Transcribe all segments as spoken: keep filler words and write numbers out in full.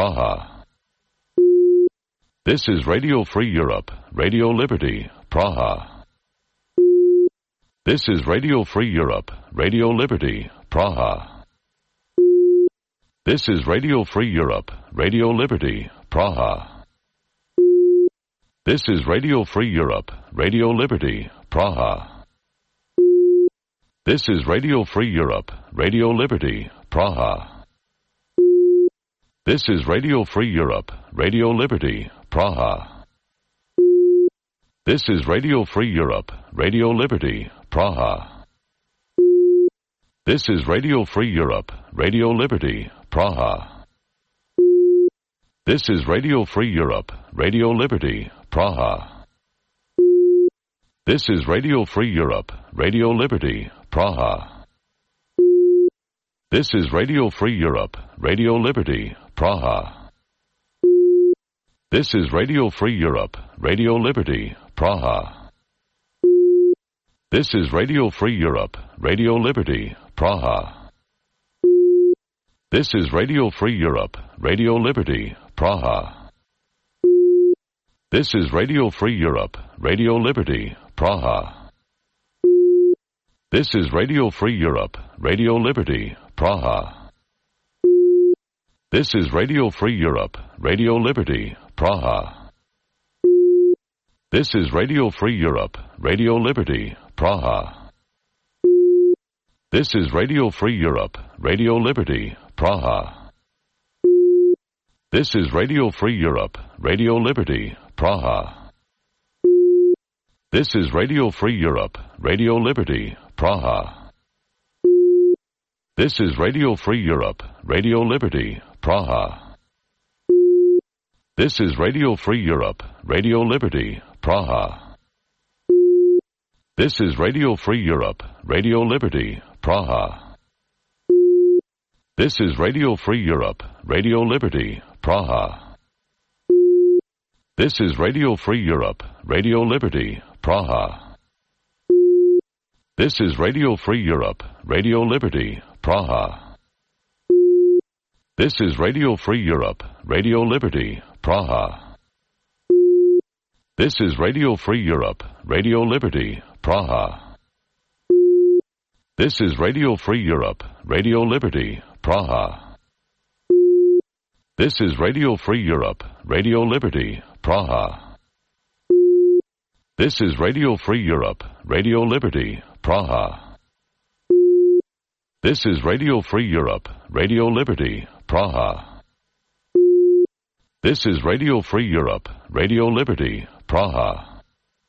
Praha. This is Radio Free Europe, Radio Liberty, Praha. This is Radio Free Europe, Radio Liberty, Praha. This is Radio Free Europe, Radio Liberty, Praha. This is Radio Free Europe, Radio Liberty, Praha. This is Radio Free Europe, Radio Liberty, Praha. This is Radio Free Europe, Radio Liberty, Praha. This is Radio Free Europe, Radio Liberty, Praha. This is Radio Free Europe, Radio Liberty, Praha. This is Radio Free Europe, Radio Liberty, Praha. This is Radio Free Europe, Radio Liberty, Praha. This is Radio Free Europe, Radio Liberty, Praha. This is Radio Free Europe, Radio Liberty, Praha. This is Radio Free Europe, Radio Liberty, Praha. This is Radio Free Europe, Radio Liberty, Praha. This is Radio Free Europe, Radio Liberty, Praha. This is Radio Free Europe, Radio Liberty, Praha. This is Radio Free Europe, Radio Liberty, Praha. This is Radio Free Europe, Radio Liberty, Praha. This is Radio Free Europe, Radio Liberty, Praha. This is Radio Free Europe, Radio Liberty, Praha. This is Radio Free Europe, Radio Liberty, Praha. This is Radio Free Europe, Radio Liberty, Praha. This is Radio Free Europe, Radio Liberty, Praha. This is Radio Free Europe, Radio Liberty, Praha. This is Radio Free Europe, Radio Liberty, Praha. This is Radio Free Europe, Radio Liberty, Praha. This is Radio Free Europe, Radio Liberty, Praha. This is Radio Free Europe, Radio Liberty, Praha. This is Radio Free Europe, Radio Liberty, Praha. This is Radio Free Europe, Radio Liberty, Praha. This is Radio Free Europe, Radio Liberty, Praha. This is Radio Free Europe, Radio Liberty, Praha. This is Radio Free Europe, Radio Liberty, Praha. This is Radio Free Europe, Radio Liberty, Praha.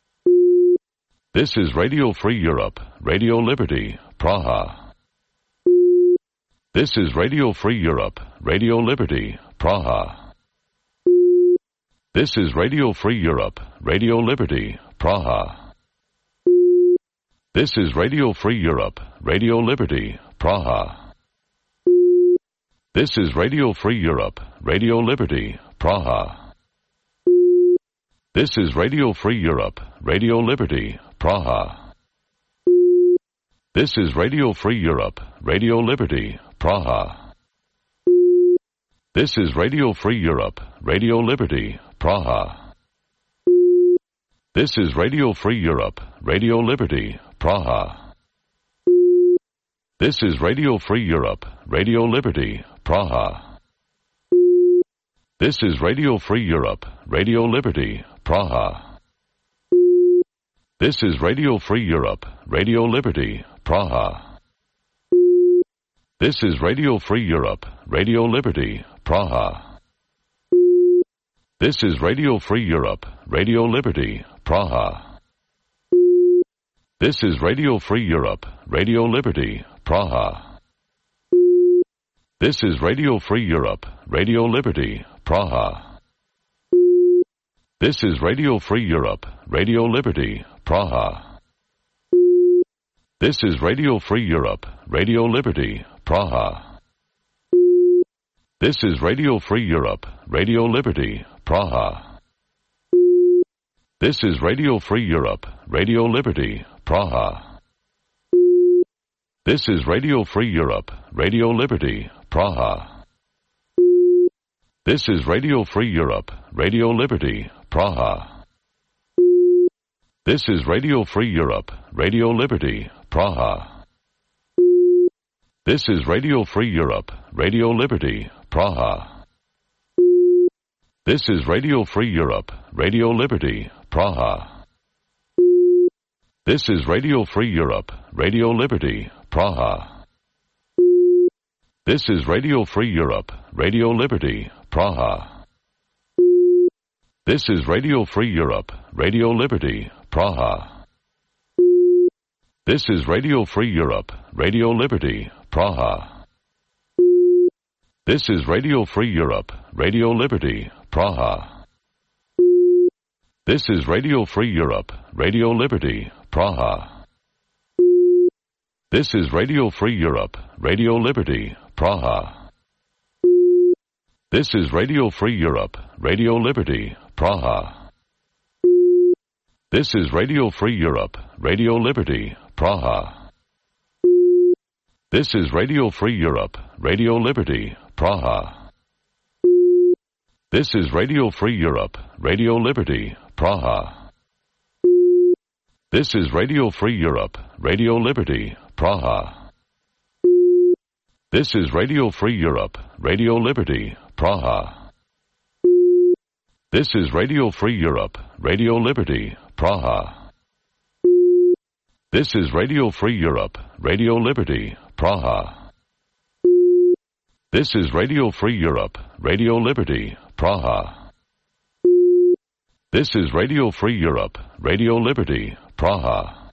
This is Radio Free Europe, Radio Liberty, Praha. This is Radio Free Europe, Radio Liberty, Praha. This is Radio Free Europe, Radio Liberty, Praha. This is Radio Free Europe, Radio Liberty, Praha. This is Radio Free Europe, Radio Liberty, Praha. This is Radio Free Europe, Radio Liberty, Praha. This is Radio Free Europe, Radio Liberty, Praha. This is Radio Free Europe, Radio Liberty, Praha. This is Radio Free Europe, Radio Liberty, Praha. This is Radio Free Europe, Radio Liberty, Praha. This is Radio Free Europe, Radio Liberty, Praha. This is Radio Free Europe, Radio Liberty, Praha. This is Radio Free Europe, Radio Liberty, Praha. This is Radio Free Europe, Radio Liberty, Praha. This is Radio Free Europe, Radio Liberty, Praha. This is Radio Free Europe, Radio Liberty, Praha. This is Radio Free Europe, Radio Liberty, Praha. This is Radio Free Europe, Radio Liberty, Praha. This is Radio Free Europe, Radio Liberty, Praha. This is Radio Free Europe, Radio Liberty, Praha. This is Radio Free Europe, Radio Liberty, Praha. This is Radio Free Europe, Radio Liberty, Praha. This is Radio Free Europe, Radio Liberty, Praha. This is Radio Free Europe, Radio Liberty, Praha. This is Radio Free Europe, Radio Liberty, Praha. This is Radio Free Europe, Radio Liberty, Praha. This is Radio Free Europe, Radio Liberty, Praha. This is Radio Free Europe, Radio Liberty, Praha. This is Radio Free Europe, Radio Liberty, Praha. This is Radio Free Europe, Radio Liberty, Praha. This is Radio Free Europe, Radio Liberty, Praha. This is Radio Free Europe, Radio Liberty, Praha. This is Radio Free Europe, Radio Liberty, Praha. This is Radio Free Europe, Radio Liberty, Praha. This is Radio Free Europe, Radio Liberty, Praha. This is Radio Free Europe, Radio Liberty, Praha. This is Radio Free Europe, Radio Liberty, Praha. This is Radio Free Europe, Radio Liberty, Praha. This is Radio Free Europe, Radio Liberty, Praha. This is Radio Free Europe, Radio Liberty, Praha. This is Radio Free Europe, Radio Liberty, Praha. This is Radio Free Europe, Radio Liberty, Praha.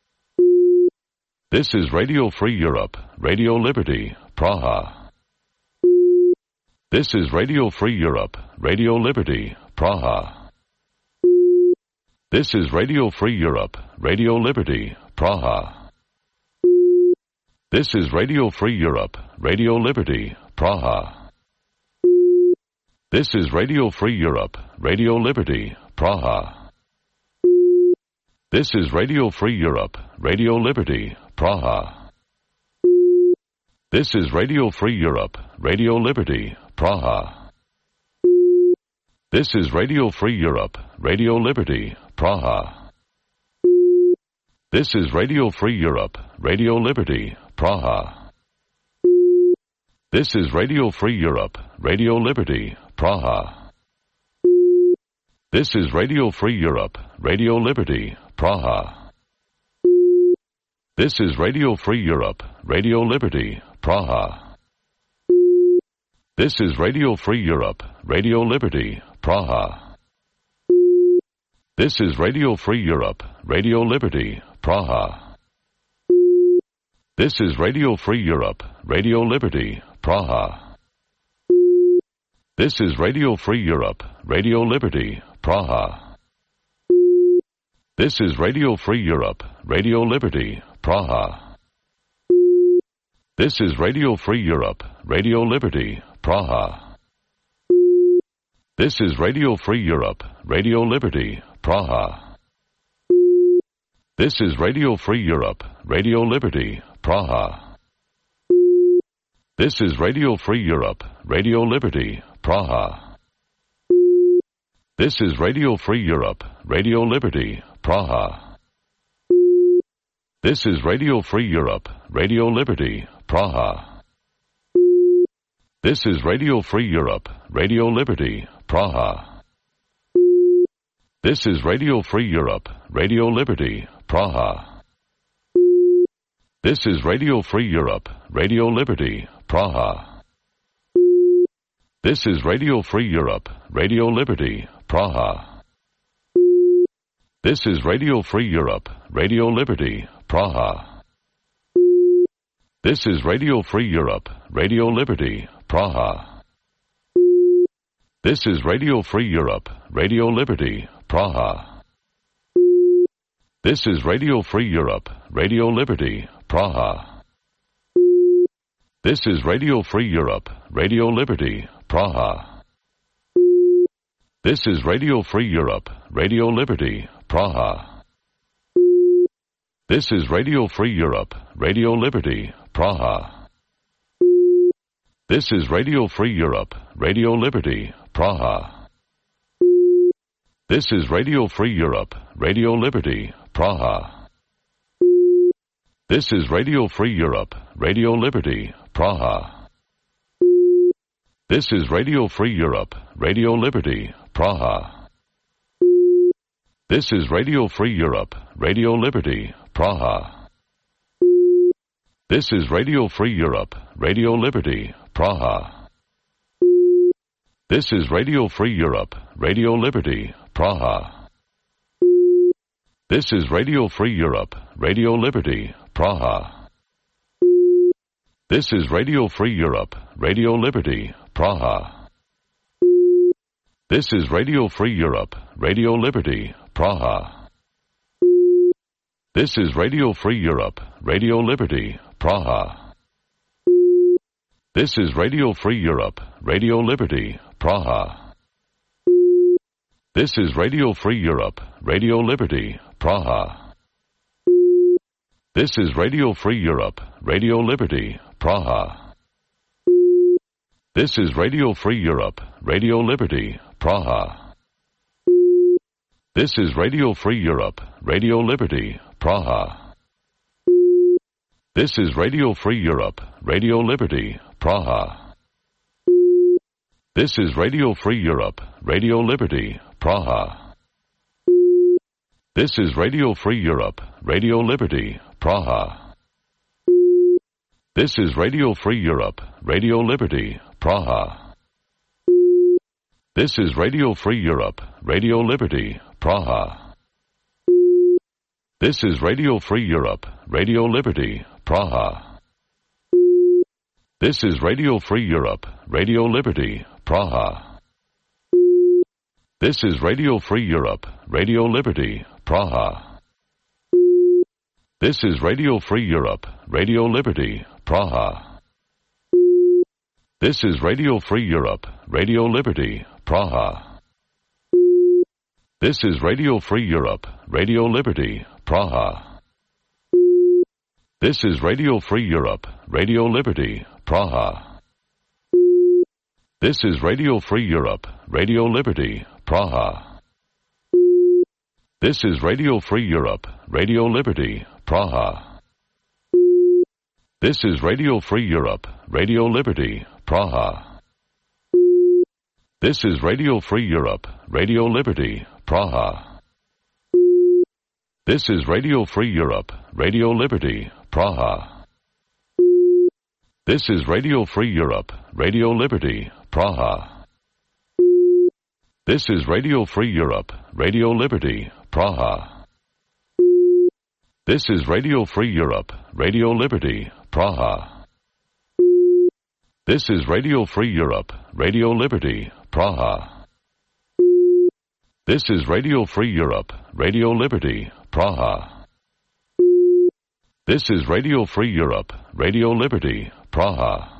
This is Radio Free Europe, Radio Liberty, Praha. This is Radio Free Europe, Radio Liberty, Praha. This is Radio Free Europe, Radio Liberty, Praha. This is Radio Free Europe, Radio Liberty, Praha. This is Radio Free Europe, Radio Liberty, Praha. This is Radio Free Europe, Radio Liberty, Praha. This is Radio Free Europe, Radio Liberty, Praha. This is Radio Free Europe, Radio Liberty, Praha. This is Radio Free Europe, Radio Liberty, Praha. This is Radio Free Europe, Radio Liberty, Praha. This is Radio Free Europe, Radio Liberty, Praha. This is Radio Free Europe, Radio Liberty, Praha. This is Radio Free Europe, Radio Liberty, Praha. This is Radio Free Europe, Radio Liberty, Praha. This is Radio Free Europe, Radio Liberty, Praha. This is Radio Free Europe, Radio Liberty, Praha. This is Radio Free Europe, Radio Liberty, Praha. This is Radio Free Europe, Radio Liberty, Praha. This is Radio Free Europe, Radio Liberty, Praha. This is Radio Free Europe, Radio Liberty, Praha. This is Radio Free Europe, Radio Liberty, Praha. This is Radio Free Europe, Radio Liberty, Praha. This is Radio Free Europe, Radio Liberty, Praha. This is Radio Free Europe, Radio Liberty, Praha. This is Radio Free Europe, Radio Liberty, Praha. This is Radio Free Europe, Radio Liberty, Praha. This is Radio Free Europe, Radio Liberty, Praha. This is Radio Free Europe, Radio Liberty, Praha. This is Radio Free Europe, Radio Liberty, Praha. This is Radio Free Europe, Radio Liberty, Praha. This is Radio Free Europe, Radio Liberty, Praha. This is Radio Free Europe, Radio Liberty, Praha. This is Radio Free Europe, Radio Liberty, Praha. This is Radio Free Europe, Radio Liberty, Praha. This is Radio Free Europe, Radio Liberty, Praha. This is Radio Free Europe, Radio Liberty, Praha. This is Radio Free Europe, Radio Liberty, Praha. This is Radio Free Europe, Radio Liberty, Praha. This is Radio Free Europe, Radio Liberty, Praha. This is Radio Free Europe, Radio Liberty, Praha. This is Radio Free Europe, Radio Liberty, Praha. This is Radio Free Europe, Radio Liberty, Praha. This is Radio Free Europe, Radio Liberty, Praha. This is Radio Free Europe, Radio Liberty, Praha. This is Radio Free Europe, Radio Liberty, Praha. This is Radio Free Europe, Radio Liberty, Praha. This is Radio Free Europe, Radio Liberty, Praha. This is Radio Free Europe, Radio Liberty, Praha. This is Radio Free Europe, Radio Liberty, Praha. This is Radio Free Europe, Radio Liberty, Praha. This is Radio Free Europe, Radio Liberty, Praha. This is Radio Free Europe, Radio Liberty, Praha. This is Radio Free Europe, Radio Liberty, Praha. This is Radio Free Europe, Radio Liberty, Praha. This is Radio Free Europe, Radio Liberty, Praha. This is Radio Free Europe, Radio Liberty, Praha. This is Radio Free Europe, Radio Liberty, Praha. This is Radio Free Europe, Radio Liberty, Praha. This is Radio Free Europe, Radio Liberty, Praha. This is Radio Free Europe, Radio Liberty, Praha. This is Radio Free Europe, Radio Liberty, Praha. This is Radio Free Europe, Radio Liberty, Praha. This is Radio Free Europe, Radio Liberty, Praha. This is Radio Free Europe, Radio Liberty, Praha. This is Radio Free Europe, Radio Liberty, Praha. This is Radio Free Europe, Radio Liberty, Praha. This is Radio Free Europe, Radio Liberty, Praha. This is Radio Free Europe, Radio Liberty, Praha. This is Radio Free Europe, Radio Liberty, Praha. This is Radio Free Europe, Radio Liberty, Praha. This is Radio Free Europe, Radio Liberty, Praha. This is Radio Free Europe, Radio Liberty, Praha. This is Radio Free Europe, Radio Liberty, Praha.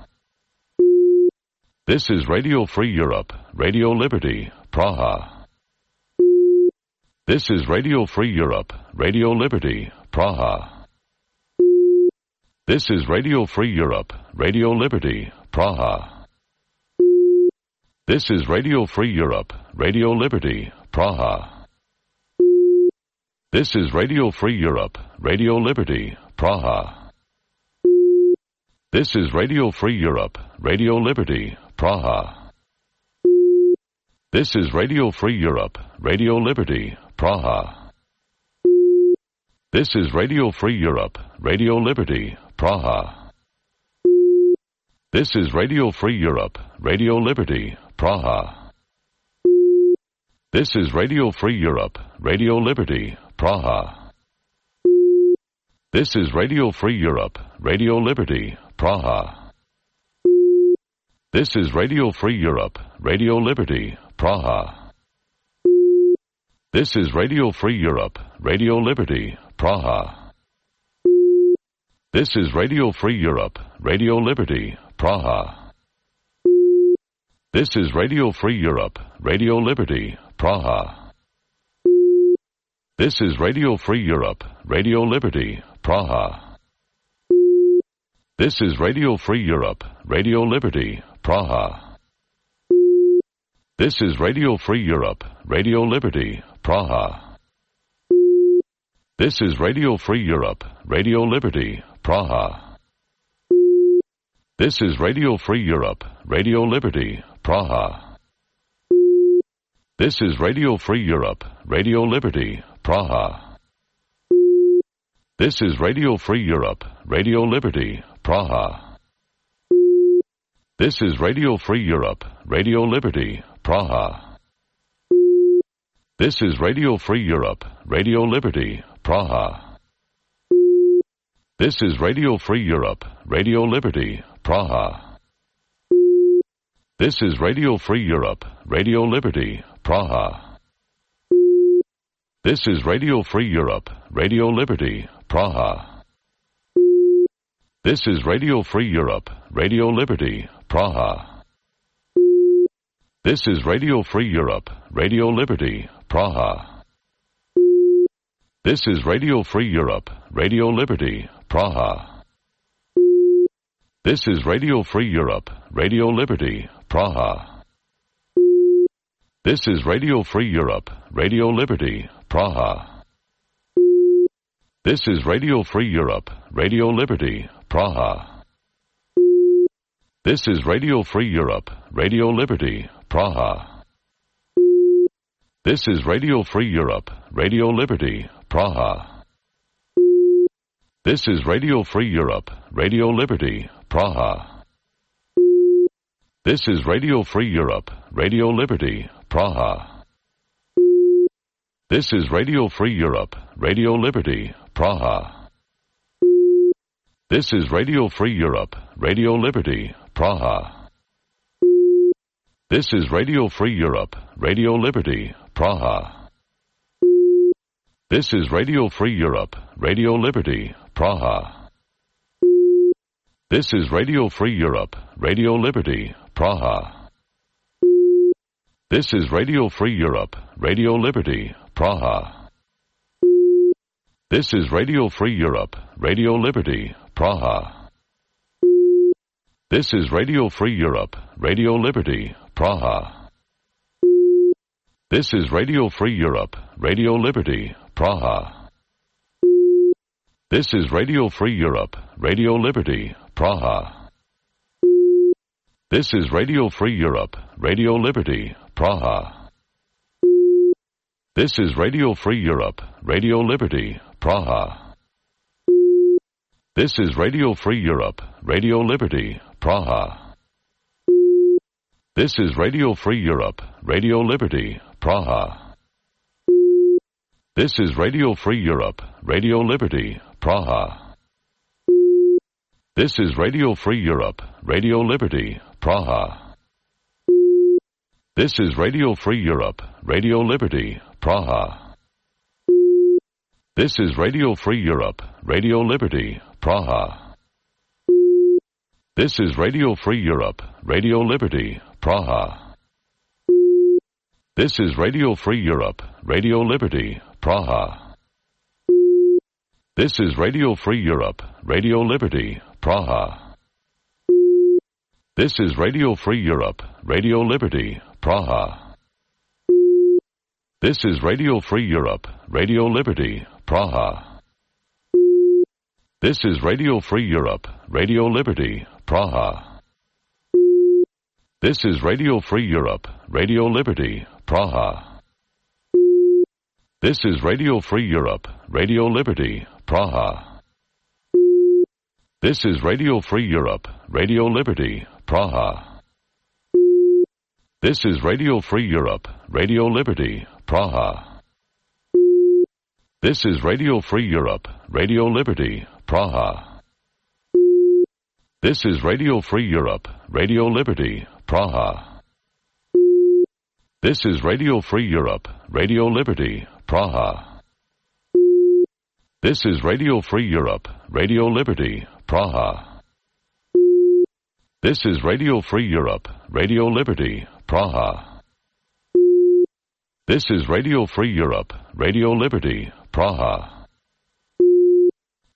This is Radio Free Europe, Radio Liberty, Praha. This is Radio Free Europe, Radio Liberty, Praha. This is Radio Free Europe, Radio Liberty, Praha. This is Radio Free Europe, Radio Liberty, Praha. This is Radio Free Europe, Radio Liberty, Praha. This is Radio Free Europe, Radio Liberty, Praha. This is Radio Free Europe, Radio Liberty, Praha. This is Radio Free Europe, Radio Liberty, Praha. This is Radio Free Europe, Radio Liberty, Praha. This is Radio Free Europe, Radio Liberty, Praha. This is Radio Free Europe, Radio Liberty, Praha. This is Radio Free Europe, Radio Liberty, Praha. This is Radio Free Europe, Radio Liberty, Praha. This is Radio Free Europe, Radio Liberty, Praha. This is Radio Free Europe, Radio Liberty, Praha. This is Radio Free Europe, Radio Liberty, Praha. This is Radio Free Europe, Radio Liberty, Praha. This is Radio Free Europe, Radio Liberty, Praha. This is Radio Free Europe, Radio Liberty, Praha. This is Radio Free Europe, Radio Liberty, Praha. This is Radio Free Europe, Radio Liberty, Praha. This is Radio Free Europe, Radio Liberty, Praha. This is Radio Free Europe, Radio Liberty, Praha. This is Radio Free Europe, Radio Liberty, Praha. This is Radio Free Europe, Radio Liberty, Praha. This is Radio Free Europe, Radio Liberty, Praha. This is Radio Free Europe, Radio Liberty, Praha. This is Radio Free Europe, Radio Liberty, Praha. This is Radio Free Europe, Radio Liberty, Praha. This is Radio Free Europe, Radio Liberty, Praha. This is Radio Free Europe, Radio Liberty, Praha. This is Radio Free Europe, Radio Liberty, Praha. This is Radio Free Europe, Radio Liberty, Praha. This is Radio Free Europe, Radio Liberty, Praha. This is Radio Free Europe, Radio Liberty, Praha. This is Radio Free Europe, Radio Liberty, Praha. This is Radio Free Europe, Radio Liberty, Praha. This is Radio Free Europe, Radio Liberty, Praha. This is Radio Free Europe, Radio Liberty, Praha. This is Radio Free Europe, Radio Liberty, Praha. This is Radio Free Europe, Radio Liberty, Praha. This is Radio Free Europe, Radio Liberty, Praha. This is Radio Free Europe, Radio Liberty, Praha. This is Radio Free Europe, Radio Liberty, Praha. This is Radio Free Europe, Radio Liberty, Praha. This is Radio Free Europe, Radio Liberty, Praha. This is Radio Free Europe, Radio Liberty, Praha. This is Radio Free Europe, Radio Liberty, Praha. This is Radio Free Europe, Radio Liberty, Praha. This is Radio Free Europe, Radio Liberty, Praha. This is Radio Free Europe, Radio Liberty, Praha. This is Radio Free Europe, Radio Liberty, Praha. This is Radio Free Europe, Radio Liberty, Praha. This is Radio Free Europe, Radio Liberty, Praha. This is Radio Free Europe, Radio Liberty, Praha. This is Radio Free Europe, Radio Liberty, Praha. This is Radio Free Europe, Radio Liberty, Praha. This is Radio Free Europe, Radio Liberty, Praha. This is Radio Free Europe, Radio Liberty, Praha. This is Radio Free Europe, Radio Liberty, Praha. This is Radio Free Europe, Radio Liberty, Praha. This is Radio Free Europe, Radio Liberty, Praha. This is Radio Free Europe, Radio Liberty, Praha. This is Radio Free Europe, Radio Liberty, Praha. This is Radio Free Europe, Radio Liberty, Praha. This is Radio Free Europe, Radio Liberty, Praha. This is Radio Free Europe, Radio Liberty, Praha. This is Radio Free Europe, Radio Liberty, Praha. This is Radio Free Europe, Radio Liberty, Praha. This is Radio Free Europe, Radio Liberty, Praha. This is Radio Free Europe, Radio Liberty, Praha.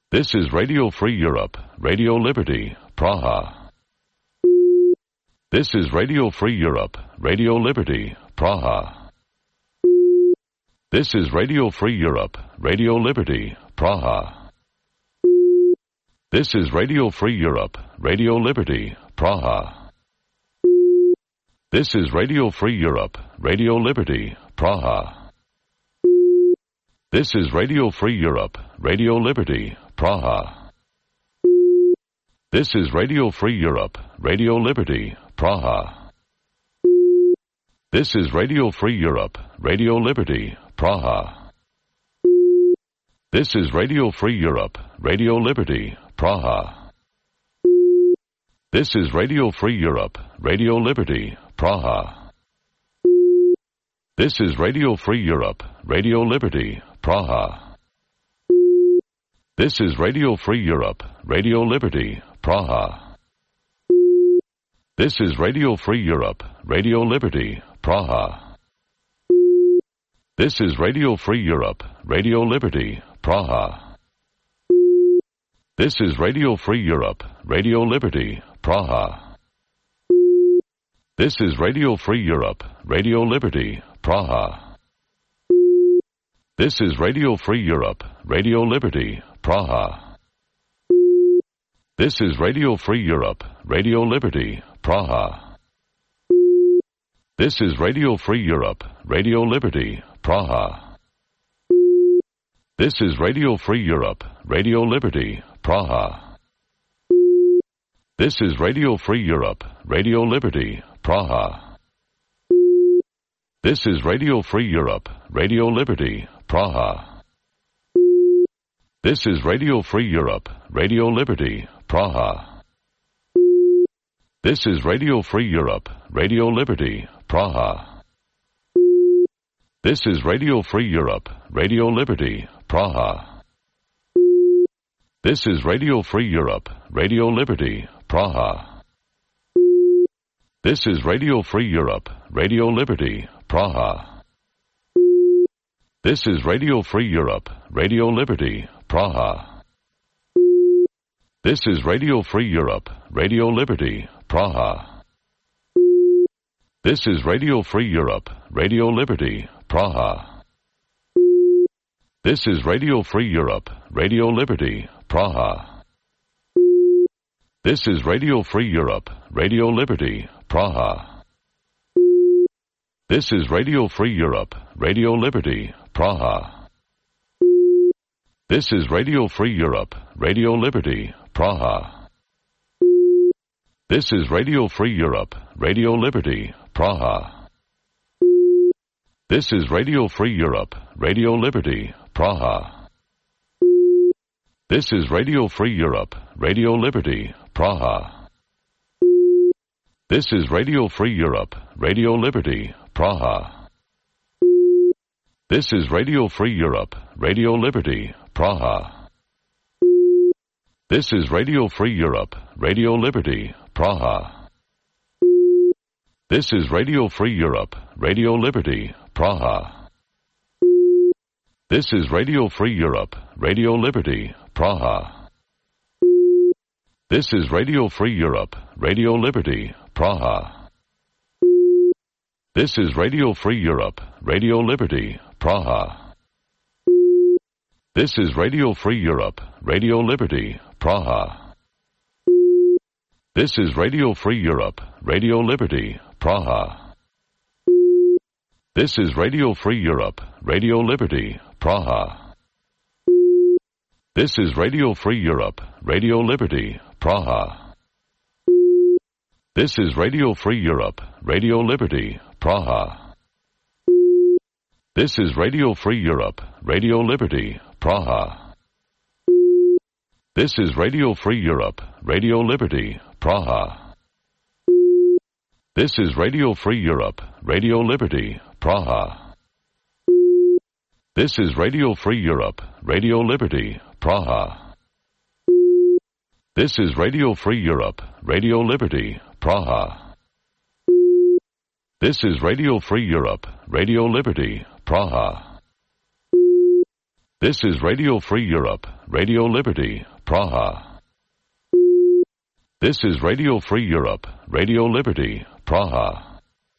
This is Radio Free Europe, Radio Liberty, Praha. This is Radio Free Europe, Radio Liberty, Praha. This is Radio Free Europe, Radio Liberty, Praha. This is Radio Free Europe, Radio Liberty, Praha. This is Radio Free Europe, Radio Liberty, Praha. This is Radio Free Europe, Radio Liberty, Praha. This is Radio Free Europe, Radio Liberty, Praha. This is Radio Free Europe, Radio Liberty, Praha. This is Radio Free Europe, Radio Liberty, Praha. This is Radio Free Europe, Radio Liberty, Praha. This is Radio Free Europe, Radio Liberty, Praha. This is Radio Free Europe, Radio Liberty, Praha. This is Radio Free Europe, Radio Liberty, Praha. This is Radio Free Europe, Radio Liberty, Praha. This is Radio Free Europe, Radio Liberty, Praha. This is Radio Free Europe, Radio Liberty, Praha. This is Radio Free Europe, Radio Liberty, Praha. This is Radio Free Europe, Radio Liberty, Praha. This is Radio Free Europe, Radio Liberty, Praha. This is Radio Free Europe, Radio Liberty, Praha. This is Radio Free Europe, Radio Liberty, Praha. This is Radio Free Europe, Radio Liberty, Praha. This is Radio Free Europe, Radio Liberty, Praha. This is Radio Free Europe, Radio Liberty, Praha. This is Radio Free Europe, Radio Liberty, Praha. This is Radio Free Europe, Radio Liberty, Praha. This is Radio Free Europe, Radio Liberty, Praha. This is Radio Free Europe, Radio Liberty, Praha. This is Radio Free Europe, Radio Liberty, Praha. This is Radio Free Europe, Radio Liberty, Praha. This is Radio Free Europe, Radio Liberty, Praha. This is Radio Free Europe, Radio Liberty, Praha. This is Radio Free Europe, Radio Liberty, Praha. This is Radio Free Europe, Radio Liberty, Praha. This is Radio Free Europe, Radio Liberty, Praha. This is Radio Free Europe, Radio Liberty, Praha. This is Radio Free Europe, Radio Liberty, Praha. This is Radio Free Europe, Radio Liberty, Praha. This is Radio Free Europe, Radio Liberty, Praha. This is Radio Free Europe, Radio Liberty, Praha. This is Radio Free Europe, Radio Liberty, Praha. This is Radio Free Europe, Radio Liberty, Praha. This is Radio Free Europe, Radio Liberty, Praha. This is Radio Free Europe, Radio Liberty, Praha. This is Radio Free Europe, Radio Liberty, Praha. This is Radio Free Europe, Radio Liberty, Praha. This is Radio Free Europe, Radio Liberty, Praha. This is Radio Free Europe, Radio Liberty, Praha. This is Radio Free Europe, Radio Liberty, Praha. This is Radio Free Europe, Radio Liberty, Praha. This is Radio Free Europe, Radio Liberty, Praha. This is Radio Free Europe, Radio Liberty, Praha. This is Radio Free Europe, Radio Liberty, Praha. This is Radio Free Europe, Radio Liberty, Praha. This is Radio Free Europe, Radio Liberty, Praha. This is Radio Free Europe, Radio Liberty, Praha. This is Radio Free Europe, Radio Liberty, Praha.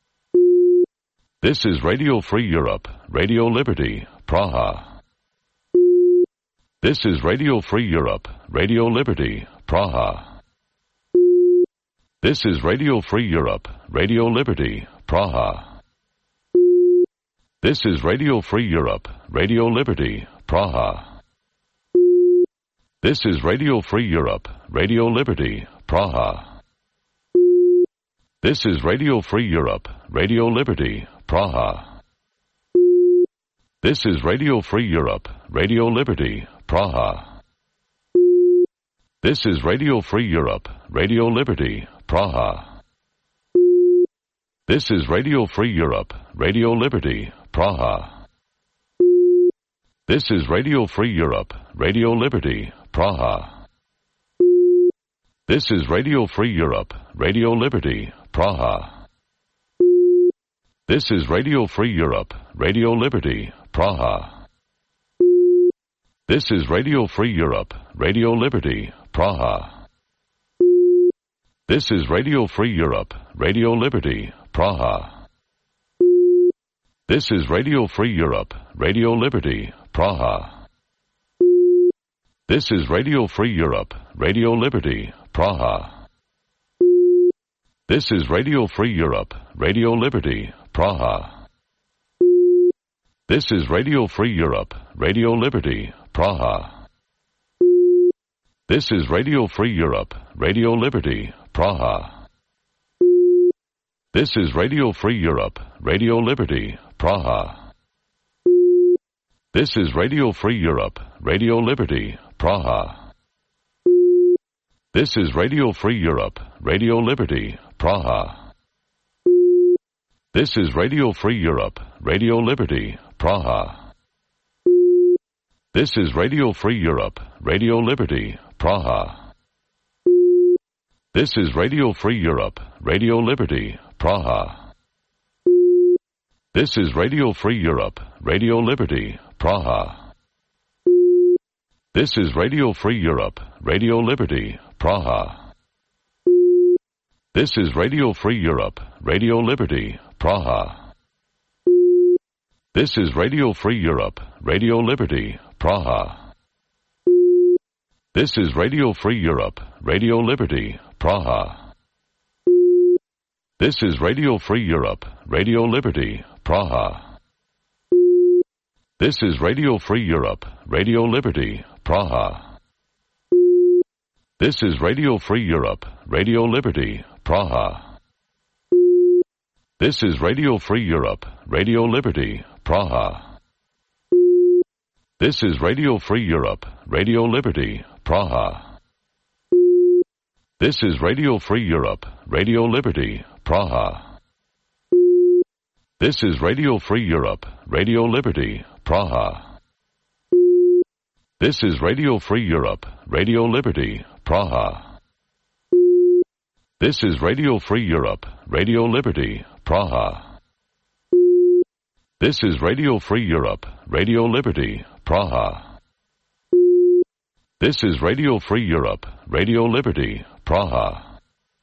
This is Radio Free Europe, Radio Liberty, Praha. This is Radio Free Europe, Radio Liberty, Praha. This is Radio Free Europe, Radio Liberty, Praha. This is Radio Free Europe, Radio Liberty, Praha. This is Radio Free Europe, Radio Liberty, Praha. This is Radio Free Europe, Radio Liberty, Praha. This is Radio Free Europe, Radio Liberty, Praha. This is Radio Free Europe, Radio Liberty, Praha. This is Radio Free Europe, Radio Liberty, Praha. This is Radio Free Europe, Radio Liberty, Praha. This is Radio Free Europe, Radio Liberty, Praha. This is Radio Free Europe, Radio Liberty, Praha. This is Radio Free Europe, Radio Liberty, Praha. This is Radio Free Europe, Radio Liberty, Praha. This is Radio Free Europe, Radio Liberty, Praha. This is Radio Free Europe, Radio Liberty, Praha. This is Radio Free Europe, Radio Liberty, Praha. This is Radio Free Europe, Radio Liberty, Praha. This is Radio Free Europe, Radio Liberty, Praha. This is Radio Free Europe, Radio Liberty, Praha. This is Radio Free Europe, Radio Liberty, Praha. This is Radio Free Europe, Radio Liberty, Praha. This is Radio Free Europe, Radio Liberty, Praha. This is Radio Free Europe, Radio Liberty, Praha. This is Radio Free Europe, Radio Liberty, Praha. This is Radio Free Europe, Radio Liberty, Praha. This is Radio Free Europe, Radio Liberty, Praha. This is Radio Free Europe, Radio Liberty, Praha. This is Radio Free Europe, Radio Liberty, Praha. This is Radio Free Europe, Radio Liberty, Praha. This is Radio Free Europe, Radio Liberty, Praha. This is Radio Free Europe, Radio Liberty, Praha. This is Radio Free Europe, Radio Liberty, Praha. This is Radio Free Europe, Radio Liberty, Praha. This is Radio Free Europe, Radio Liberty, Praha. This is Radio Free Europe, Radio Liberty, Praha. This is Radio Free Europe, Radio Liberty, Praha. This is Radio Free Europe, Radio Liberty, Praha. This is Radio Free Europe, Radio Liberty, Praha. This is Radio Free Europe, Radio Liberty, Praha. This is Radio Free Europe, Radio Liberty, Praha.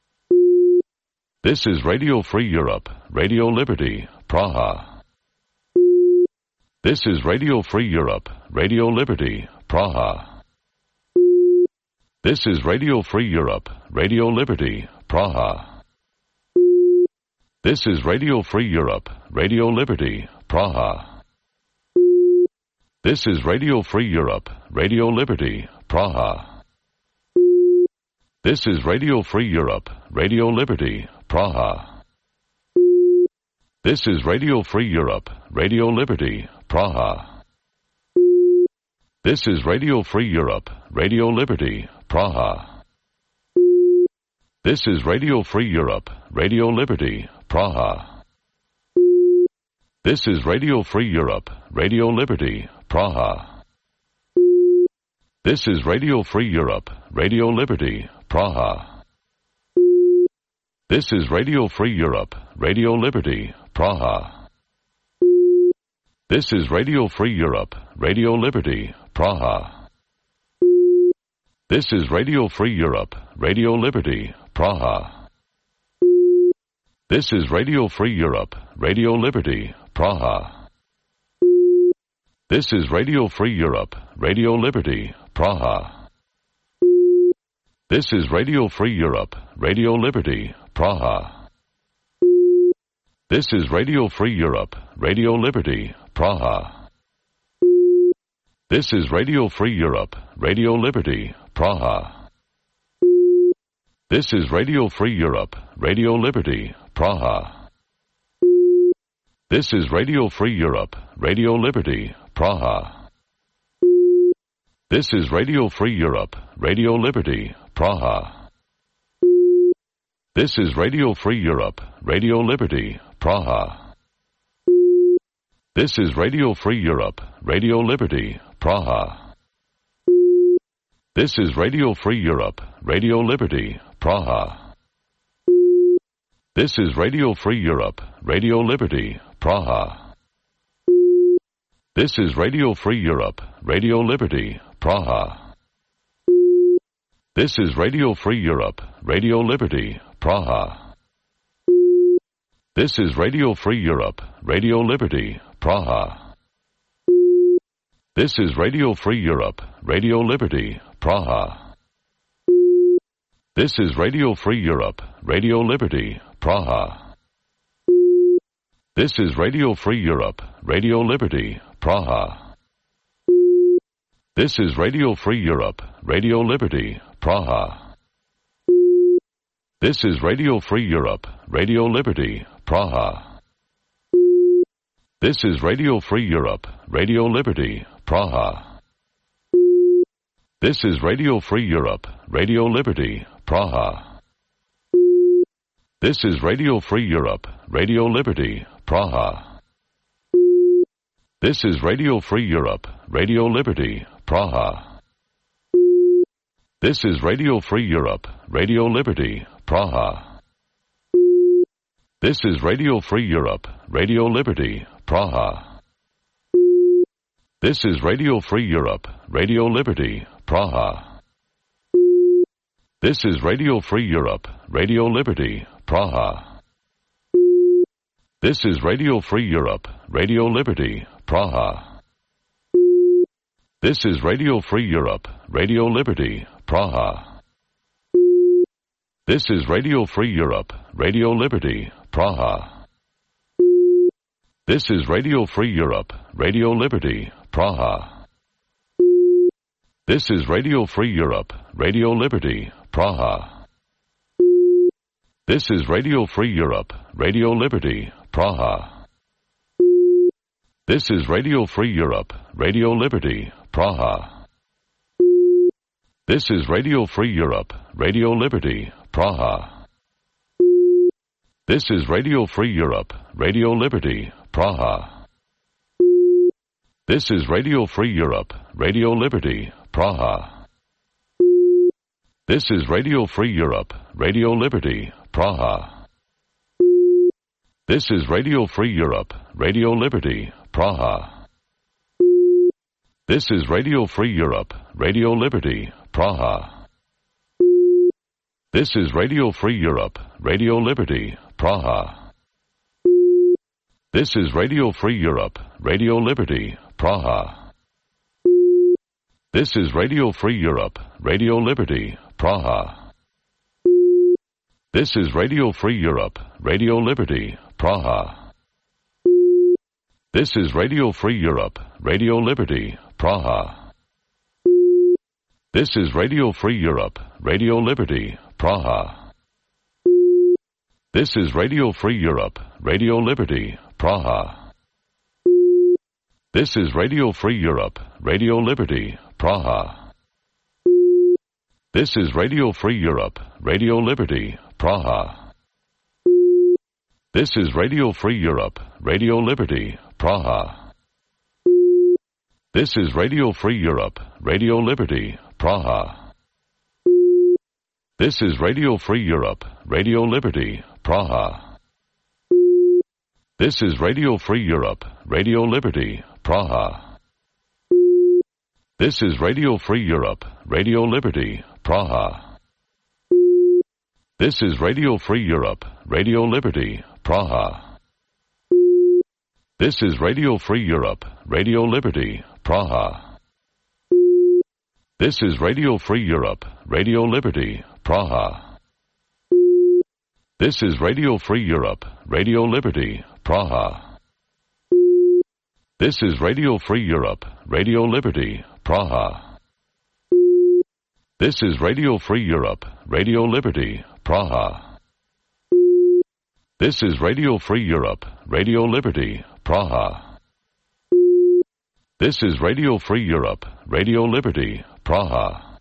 This is Radio Free Europe, Radio Liberty, Praha. This is Radio Free Europe, Radio Liberty, Praha. This is Radio Free Europe, Radio Liberty, Praha. This is Radio Free Europe, Radio Liberty, Praha. This is Radio Free Europe, Radio Liberty, Praha. This is Radio Free Europe, Radio Liberty, Praha. This is Radio Free Europe, Radio Liberty, Praha. This is Radio Free Europe, Radio Liberty, Praha. This is Radio Free Europe, Radio Liberty, Praha. This is Radio Free Europe, Radio Liberty, Praha. This is Radio Free Europe, Radio Liberty, Praha. This is Radio Free Europe, Radio Liberty, Praha. This is Radio Free Europe, Radio Liberty, Praha. This is Radio Free Europe, Radio Liberty, Praha. This is Radio Free Europe, Radio Liberty, Praha. This is Radio Free Europe, Radio Liberty, Praha. This is Radio Free Europe, Radio Liberty, Praha. This is Radio Free Europe, Radio Liberty, Praha. This is Radio Free Europe, Radio Liberty, Praha. This is Radio Free Europe, Radio Liberty, Praha. This is Radio Free Europe, Radio Liberty, Praha. This is Radio Free Europe, Radio Liberty, Praha. This is Radio Free Europe, Radio Liberty, Praha. This is Radio Free Europe, Radio Liberty, Praha. This is Radio Free Europe, Radio Liberty, Praha. This is Radio Free Europe, Radio Liberty, Praha. This is Radio Free Europe, Radio Liberty, Praha. This is Radio Free Europe, Radio Liberty, Praha. This is Radio Free Europe, Radio Liberty, Praha. This is Radio Free Europe, Radio Liberty, Praha. This is Radio Free Europe, Radio Liberty, Praha. This is Radio Free Europe, Radio Liberty, Praha. This is Radio Free Europe, Radio Liberty, Praha. This is Radio Free Europe, Radio Liberty, Praha. This is Radio Free Europe, Radio Liberty, Praha. This is Radio Free Europe, Radio Liberty, Praha. This is Radio Free Europe, Radio Liberty, Praha. This is Radio Free Europe, Radio Liberty, Praha. This is Radio Free Europe, Radio Liberty, Praha. This is Radio Free Europe, Radio Liberty, Praha. This is Radio Free Europe, Radio Liberty, Praha. This is Radio Free Europe, Radio Liberty, Praha. This is Radio Free Europe, Radio Liberty, Praha. This is Radio Free Europe, Radio Liberty, Praha. This is Radio Free Europe, Radio Liberty, Praha. This is Radio Free Europe, Radio Liberty, Praha. This is Radio Free Europe, Radio Liberty, Praha. This is Radio Free Europe, Radio Liberty, Praha. This is Radio Free Europe, Radio Liberty, Praha. This is Radio Free Europe, Radio Liberty, Praha. This is Radio Free Europe, Radio Liberty, Praha. This is Radio Free Europe, Radio Liberty, Praha. This is Radio Free Europe, Radio Liberty, Praha. This is Radio Free Europe, Radio Liberty, Praha. This is Radio Free Europe, Radio Liberty, Praha. This is Radio Free Europe, Radio Liberty, Praha. This is Radio Free Europe, Radio Liberty, Praha. This is Radio Free Europe, Radio Liberty, Praha. This is Radio Free Europe, Radio Liberty, Praha. This is Radio Free Europe, Radio Liberty, Praha. This is Radio Free Europe, Radio Liberty, Praha. This is Radio Free Europe, Radio Liberty, Praha. This is Radio Free Europe, Radio Liberty, Praha. This is Radio Free Europe, Radio Liberty, Praha. This is Radio Free Europe, Radio Liberty, Praha. This is Radio Free Europe, Radio Liberty, Praha. This is Radio Free Europe, Radio Liberty, Praha. This is Radio Free Europe, Radio Liberty, Praha. This is Radio Free Europe, Radio Liberty, Praha. This is Radio Free Europe, Radio Liberty, Praha. This is Radio Free Europe, Radio Liberty, Praha. This is Radio Free Europe, Radio Liberty, Praha. This is Radio Free Europe, Radio Liberty, Praha. This is Radio Free Europe, Radio Liberty, Praha. This is Radio Free Europe, Radio Liberty, Praha. This is Radio Free Europe, Radio Liberty, Praha. This is Radio Free Europe, Radio Liberty, Praha.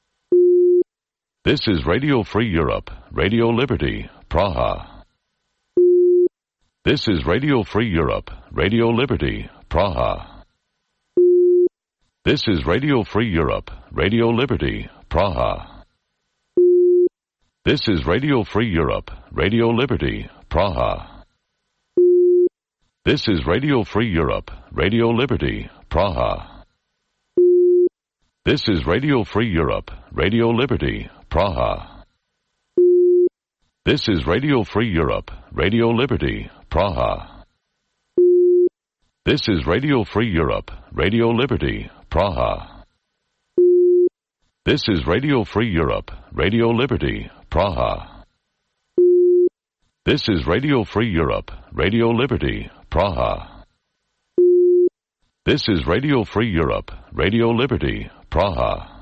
This is Radio Free Europe, Radio Liberty, Praha. This is Radio Free Europe, Radio Liberty, Praha. This is Radio Free Europe, Radio Liberty, Praha. This is Radio Free Europe, Radio Liberty, Praha. This is Radio Free Europe, Radio Liberty, Praha. This is Radio Free Europe, Radio Liberty, Praha. This is Radio Free Europe, Radio Liberty, Praha. This is Radio Free Europe, Radio Liberty, Praha. This is Radio Free Europe, Radio Liberty, Praha. This is Radio Free Europe, Radio Liberty, Praha. This is Radio Free Europe, Radio Liberty, Praha.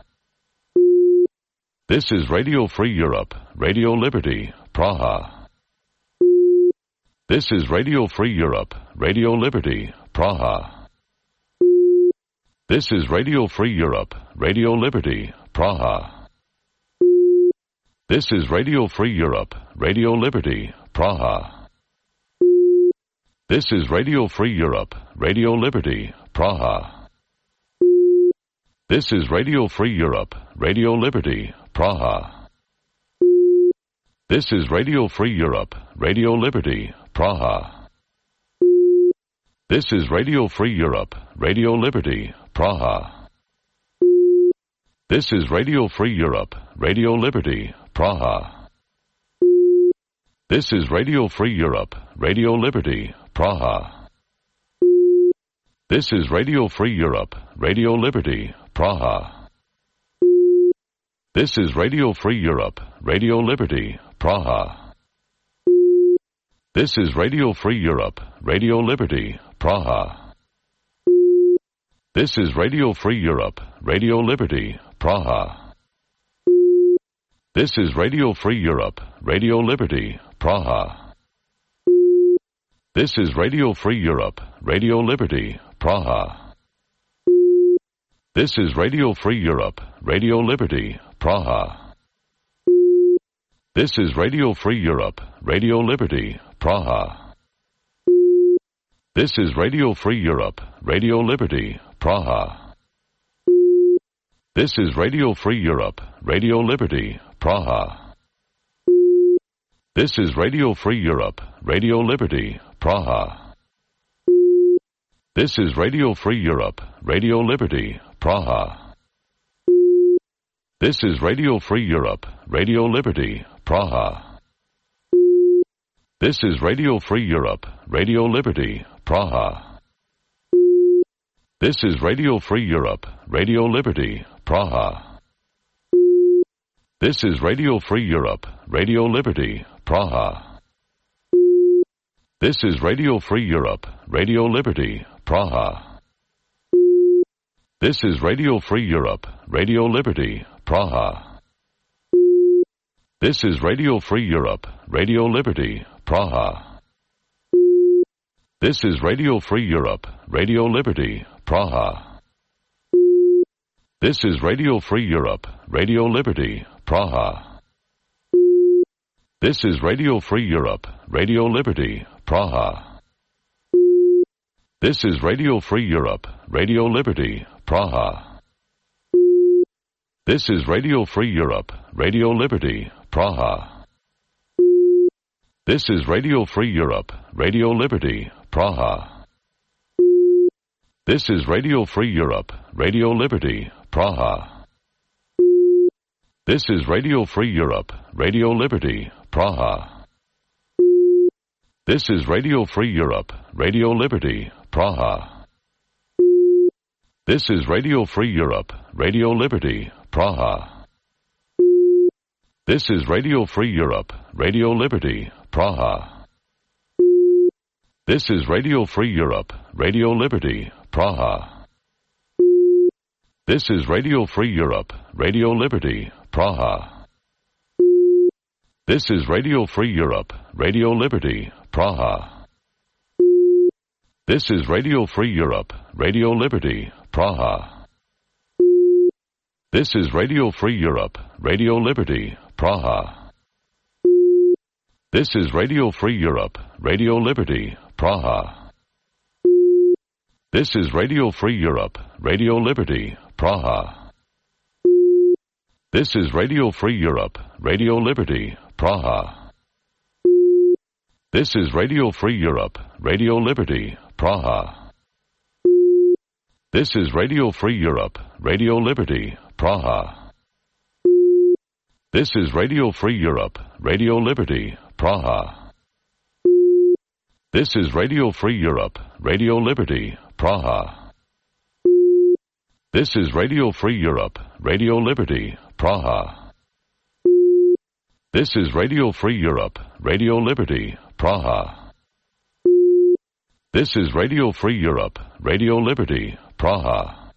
This is Radio Free Europe, Radio Liberty, Praha. This is Radio Free Europe, Radio Liberty, Praha. This is Radio Free Europe, Radio Liberty, Praha. This is Radio Free Europe, Radio Liberty, Praha. This is Radio Free Europe, Radio Liberty, Praha. This is Radio Free Europe, Radio Liberty, Praha. This is Radio Free Europe, Radio Liberty, Praha. This is Radio Free Europe, Radio Liberty, Praha. This is Radio Free Europe, Radio Liberty, Praha. This is Radio Free Europe, Radio Liberty, Praha. This is Radio Free Europe, Radio Liberty, Praha. This is Radio Free Europe, Radio Liberty, Praha. This is Radio Free Europe, Radio Liberty, Praha. This is Radio Free Europe, Radio Liberty, Praha. This is Radio Free Europe, Radio Liberty, Praha. This is Radio Free Europe, Radio Liberty, Praha. This is Radio Free Europe, Radio Liberty, Praha. This is Radio Free Europe, Radio Liberty, Praha. This is Radio Free Europe, Radio Liberty, Praha. This is Radio Free Europe, Radio Liberty, Praha. This is Radio Free Europe, Radio Liberty, Praha. This is Radio Free Europe, Radio Liberty, Praha. This is Radio Free Europe, Radio Liberty, Praha. This is Radio Free Europe, Radio Liberty, Praha. This is Radio Free Europe, Radio Liberty, Praha. This is Radio Free Europe, Radio Liberty, Praha. This is Radio Free Europe, Radio Liberty, Praha. This is Radio Free Europe, Radio Liberty, Praha. This is Radio Free Europe, Radio Liberty, Praha. This is Radio Free Europe, Radio Liberty, Praha. This is Radio Free Europe, Radio Liberty, Praha. This is Radio Free Europe, Radio Liberty, Praha. This is Radio Free Europe, Radio Liberty, Praha. This is Radio Free Europe, Radio Liberty, Praha. This is Radio Free Europe, Radio Liberty, Praha. This is Radio Free Europe, Radio Liberty, Praha. This is Radio Free Europe, Radio Liberty, Praha. This is Radio Free Europe, Radio Liberty, Praha. This is Radio Free Europe, Radio Liberty, Praha. This is Radio Free Europe, Radio Liberty, Praha. This is Radio Free Europe, Radio Liberty, Praha. This is Radio Free Europe, Radio Liberty, Praha. This is Radio Free Europe, Radio Liberty, Praha. This is Radio Free Europe, Radio Liberty, Praha. This is Radio Free Europe, Radio Liberty, Praha. This is Radio Free Europe, Radio Liberty, Praha. This is Radio Free Europe, Radio Liberty, Praha. This is Radio Free Europe, Radio Liberty, Praha. This is Radio Free Europe, Radio Liberty, Praha. This is Radio Free Europe, Radio Liberty, Praha. This is Radio Free Europe, Radio Liberty, Praha. This is Radio Free Europe, Radio Liberty, Praha. This is Radio Free Europe, Radio Liberty, Praha. This is Radio Free Europe, Radio Liberty, Praha. This is Radio Free Europe, Radio Liberty, Praha.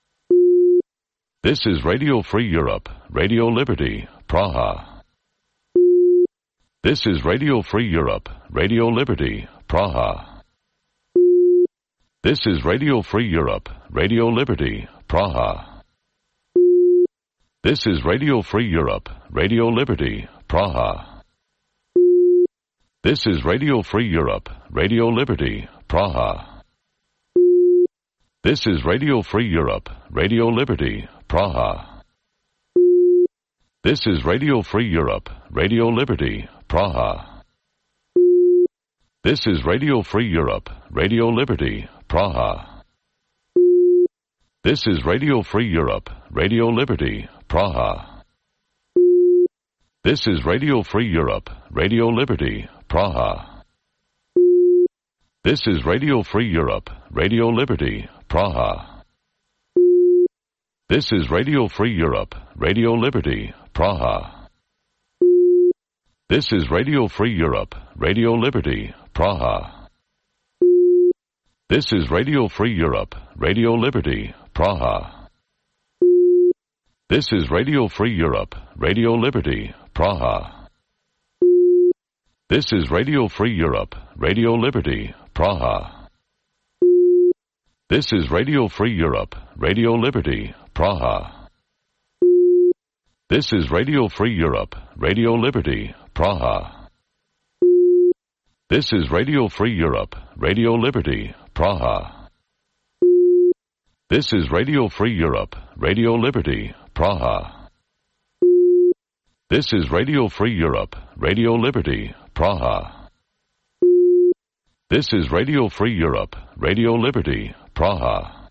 This is Radio Free Europe, Radio Liberty, Praha. This is Radio Free Europe, Radio Liberty, Praha. This is Radio Free Europe, Radio Liberty, Praha. This is Radio Free Europe, Radio Liberty, Praha. This is Radio Free Europe, Radio Liberty, Praha. This is Radio Free Europe, Radio Liberty, Praha. This is Radio Free Europe, Radio Liberty, Praha. This is Radio Free Europe, Radio Liberty, Praha. This is Radio Free Europe, Radio Liberty, Praha. This is Radio Free Europe, Radio Liberty, Praha. This is Radio Free Europe, Radio Liberty, Praha. This is Radio Free Europe, Radio Liberty, Praha. This is Radio Free Europe, Radio Liberty, Praha. This is Radio Free Europe, Radio Liberty, Praha. This is Radio Free Europe, Radio Liberty, Praha. This is Radio Free Europe, Radio Liberty, Praha. This is Radio Free Europe, Radio Liberty, Praha. This is Radio Free Europe, Radio Liberty, Praha. This is Radio Free Europe, Radio Liberty, Praha. This is Radio Free Europe, Radio Liberty, Praha. This is Radio Free Europe, Radio Liberty, Praha. This is Radio Free Europe, Radio Liberty, Praha.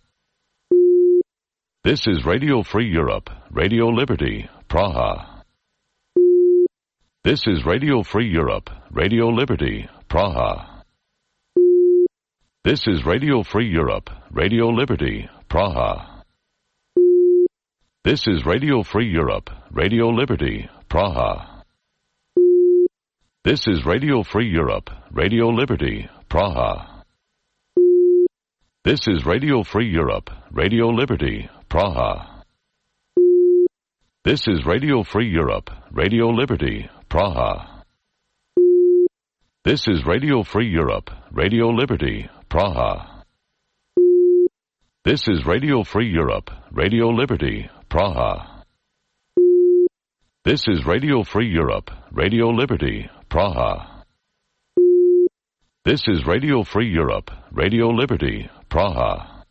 This is Radio Free Europe, Radio Liberty, Praha. This is Radio Free Europe, Radio Liberty, Praha. This is Radio Free Europe, Radio Liberty, Praha. This is Radio Free Europe, Radio Liberty, Praha. This is Radio Free Europe, Radio Liberty, Praha. This is Radio Free Europe, Radio Liberty, Praha. This is Radio Free Europe, Radio Liberty, Praha. This is Radio Free Europe, Radio Liberty, Praha. This is Radio Free Europe, Radio Liberty, Praha. This is Radio Free Europe, Radio Liberty, Praha. This is Radio Free Europe, Radio Liberty, Praha.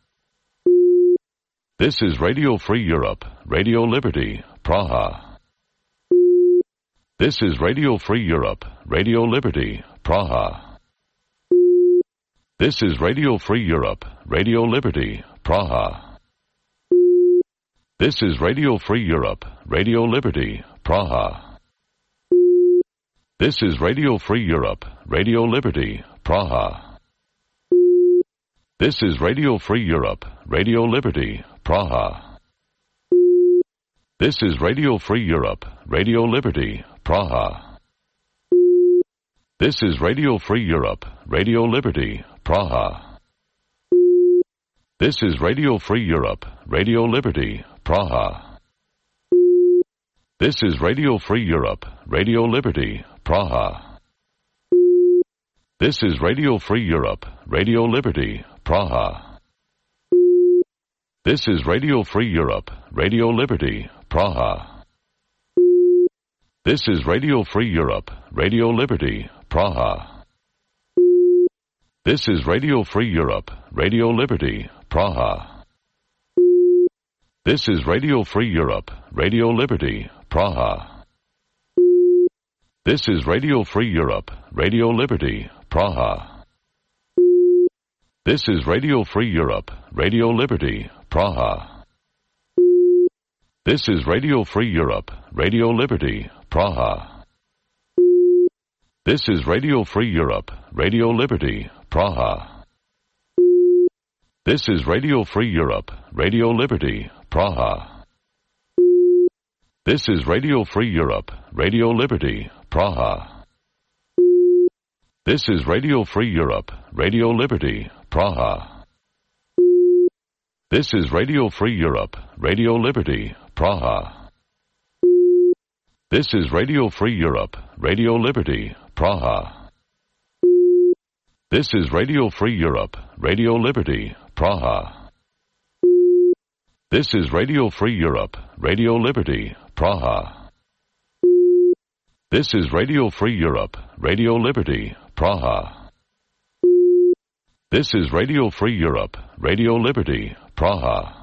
This is Radio Free Europe, Radio Liberty, Praha. This is Radio Free Europe, Radio Liberty, Praha. This is Radio Free Europe, Radio Liberty, Praha. This is Radio Free Europe, Radio Liberty, Praha. This is Radio Free Europe, Radio Liberty, Praha. This is Radio Free Europe, Radio Liberty, Praha. This is Radio Free Europe, Radio Liberty, Praha. This is Radio Free Europe, Radio Liberty, Praha. This is Radio Free Europe, Radio Liberty, Praha. This is Radio Free Europe, Radio Liberty, Praha. This is Radio Free Europe, Radio Liberty, Praha. This is Radio Free Europe, Radio Liberty, Praha. This is Radio Free Europe, Radio Liberty, Praha. This is Radio Free Europe, Radio Liberty, Praha. This is Radio Free Europe, Radio Liberty, Praha. This is Radio Free Europe, Radio Liberty, Praha. This is Radio Free Europe, Radio Liberty, Praha. This is Radio Free Europe, Radio Liberty, Praha. This is Radio Free Europe, Radio Liberty, Praha. This is Radio Free Europe, Radio Liberty, Praha. This is Radio Free Europe, Radio Liberty, Praha. This is Radio Free Europe, Radio Liberty, Praha. This is Radio Free Europe, Radio Liberty, Praha. This is Radio Free Europe, Radio Liberty, Praha. This is Radio Free Europe, Radio Liberty, Praha. This is Radio Free Europe, Radio Liberty, Praha. This is Radio Free Europe, Radio Liberty, Praha. This is Radio Free Europe, Radio Liberty, Praha.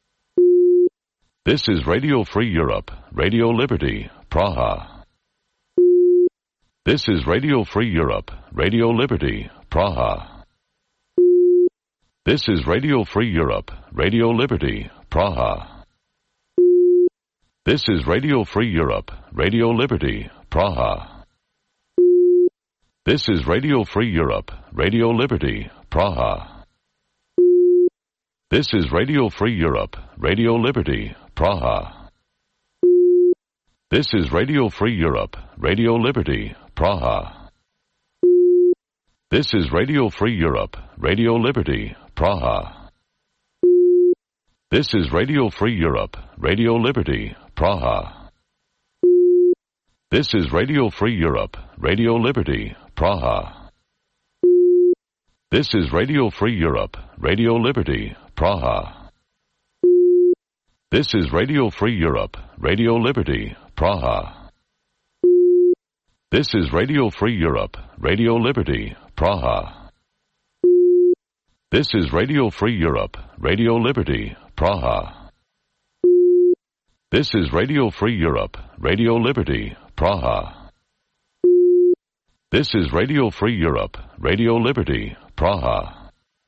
This is Radio Free Europe, Radio Liberty, Praha. This is Radio Free Europe, Radio Liberty, Praha. This is Radio Free Europe, Radio Liberty, Praha. This is Radio Free Europe, Radio Liberty, Praha. This is Radio Free Europe, Radio Liberty, Praha. This is Radio Free Europe, Radio Liberty, Praha. This is Radio Free Europe, Radio Liberty, Praha. This is Radio Free Europe, Radio Liberty, Praha. This is Radio Free Europe, Radio Liberty, Praha. This is Radio Free Europe, Radio Liberty, Praha. This is Radio Free Europe, Radio Liberty, Praha. This is Radio Free Europe, Radio Liberty, Praha. This is Radio Free Europe, Radio Liberty, Praha. This is Radio Free Europe, Radio Liberty, Praha. This is Radio Free Europe, Radio Liberty, Praha. This is Radio Free Europe, Radio Liberty, Praha.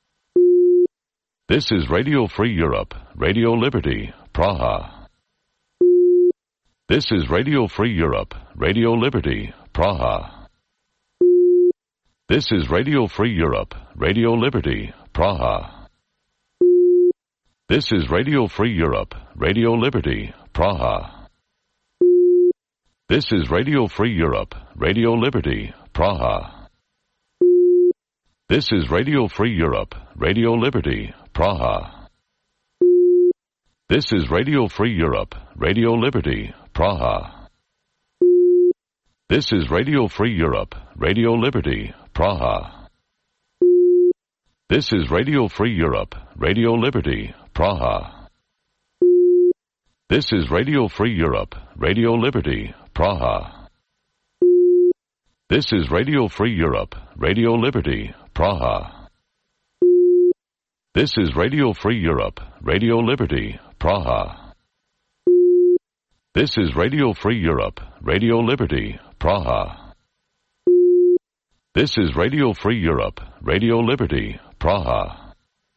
This is Radio Free Europe, Radio Liberty, Praha. This is Radio Free Europe, Radio Liberty, Praha. This is Radio Free Europe, Radio Liberty, Praha. This is Radio Free Europe, Radio Liberty, Praha. This is Radio Free Europe, Radio Liberty, Praha. This is Radio Free Europe, Radio Liberty, Praha. This is Radio Free Europe, Radio Liberty, Praha. This is Radio Free Europe, Radio Liberty, Praha. This is Radio Free Europe, Radio Liberty, Praha. This is Radio Free Europe, Radio Liberty, Praha. This is Radio Free Europe, Radio Liberty, Praha. This is Radio Free Europe, Radio Liberty, Praha. This is Radio Free Europe, Radio Liberty, Praha. This is Radio Free Europe, Radio Liberty, Praha.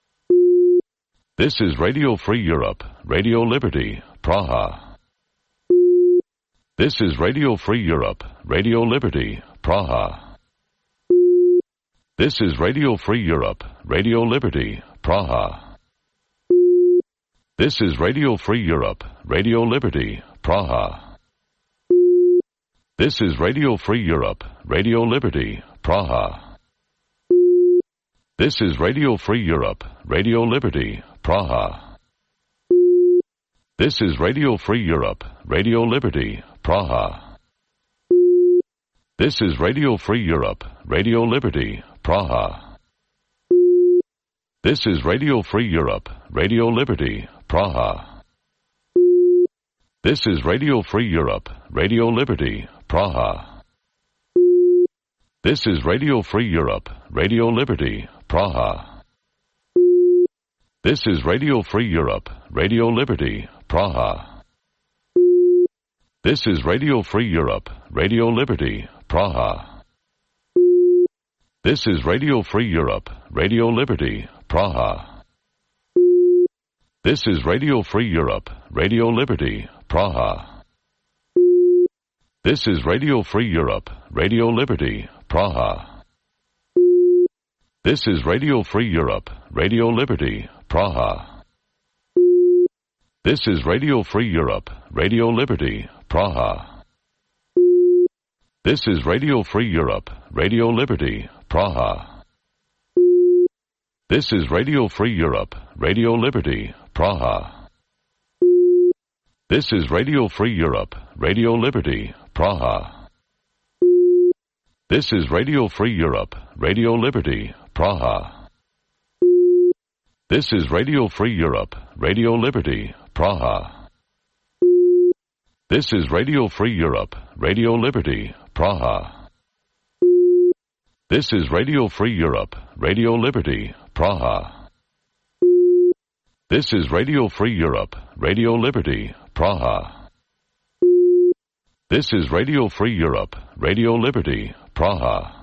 This is Radio Free Europe, Radio Liberty, Praha. This is Radio Free Europe, Radio Liberty, Praha. This is Radio Free Europe, Radio Liberty, Praha. This is Radio Free Europe, Radio Liberty, Praha. This is Radio Free Europe, Radio Liberty, Praha. This is Radio Free Europe, Radio Liberty, Praha. This is Radio Free Europe, Radio Liberty, Praha. This is Radio Free Europe, Radio Liberty, Praha. This is Radio Free Europe, Radio Liberty, Praha. This is Radio Free Europe, Radio Liberty, Praha. This is Radio Free Europe, Radio Liberty, Praha. This is Radio Free Europe, Radio Liberty, Praha. This is Radio Free Europe, Radio Liberty, Praha. This is Radio Free Europe, Radio Liberty, Praha. This is Radio Free Europe, Radio Liberty, Praha. This is Radio Free Europe, Radio Liberty, Praha. This is Radio Free Europe, Radio Liberty, Praha. This is Radio Free Europe, Radio Liberty, Praha. This is Radio Free Europe, Radio Liberty, Praha. This is Radio Free Europe, Radio Liberty, Praha. This is Radio Free Europe, Radio Liberty, Praha. This is Radio Free Europe, Radio Liberty, Praha. This is Radio Free Europe, Radio Liberty, Praha. This is Radio Free Europe, Radio Liberty, Praha. This is Radio Free Europe, Radio Liberty, Praha. This is Radio Free Europe, Radio Liberty, Praha. This is Radio Free Europe, Radio Liberty, Praha.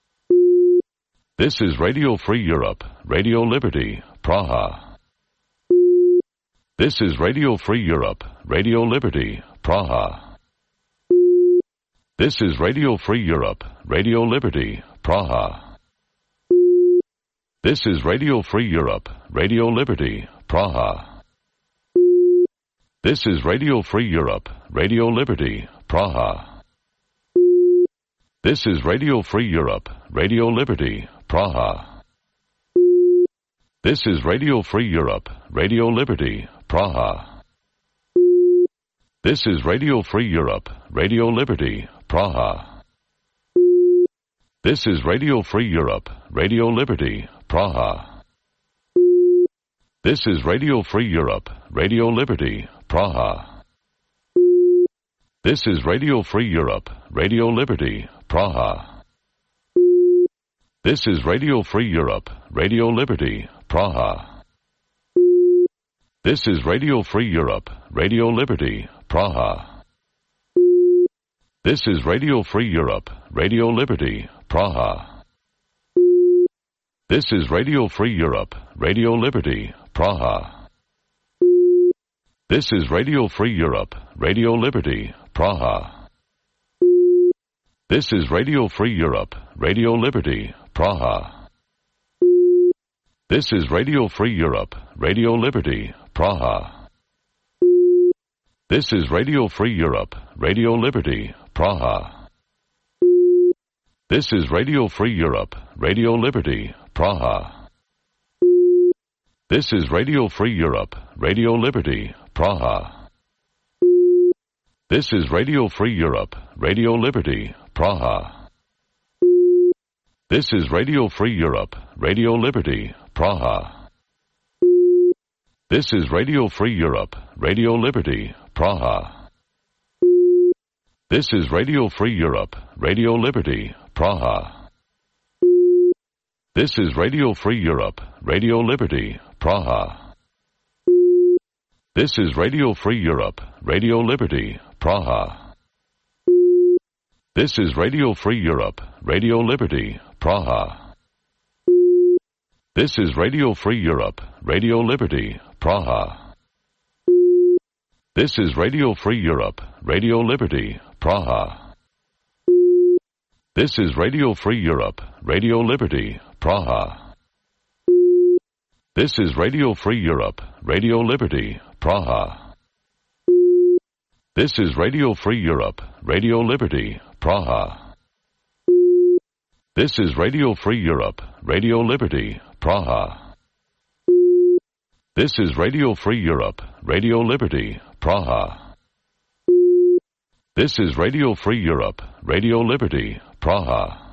This is Radio Free Europe, Radio Liberty, Praha. This is Radio Free Europe, Radio Liberty, Praha. This is Radio Free Europe, Radio Liberty, Praha. This is Radio Free Europe, Radio Liberty, Praha. This is Radio Free Europe, Radio Liberty, Praha. This is Radio Free Europe, Radio Liberty, Praha. This is Radio Free Europe, Radio Liberty, Praha. This is Radio Free Europe, Radio Liberty, Praha. This is Radio Free Europe, Radio Liberty, Praha. This is Radio Free Europe, Radio Liberty, Praha. This is Radio Free Europe, Radio Liberty, Praha. This is Radio Free Europe, Radio Liberty, Praha. This is Radio Free Europe, Radio Liberty, Praha. This is Radio Free Europe, Radio Liberty, Praha. This is Radio Free Europe, Radio Liberty, Praha. This is Radio Free Europe, Radio Liberty, Praha. This is Radio Free Europe, Radio Liberty, Praha. This is Radio Free Europe, Radio Liberty, Praha. This is Radio Free Europe, Radio Liberty, Praha. This is Radio Free Europe, Radio Liberty, Praha. This is Radio Free Europe, Radio Liberty, Praha. This is Radio Free Europe, Radio Liberty, Praha. This is Radio Free Europe, Radio Liberty, Praha. This is Radio Free Europe, Radio Liberty, Praha. This is Radio Free Europe, Radio Liberty, Praha. This is Radio Free Europe, Radio Liberty, Praha. This is Radio Free Europe, Radio Liberty, Praha. This is Radio Free Europe, Radio Liberty, Praha. This is Radio Free Europe, Radio Liberty, Praha. This is Radio Free Europe, Radio Liberty, Praha. This is Radio Free Europe, Radio Liberty, Praha. This is Radio Free Europe, Radio Liberty, Praha. This is Radio Free Europe, Radio Liberty, Praha. This is Radio Free Europe, Radio Liberty, Praha. This is Radio Free Europe, Radio Liberty, Praha. This is Radio Free Europe, Radio Liberty, Praha.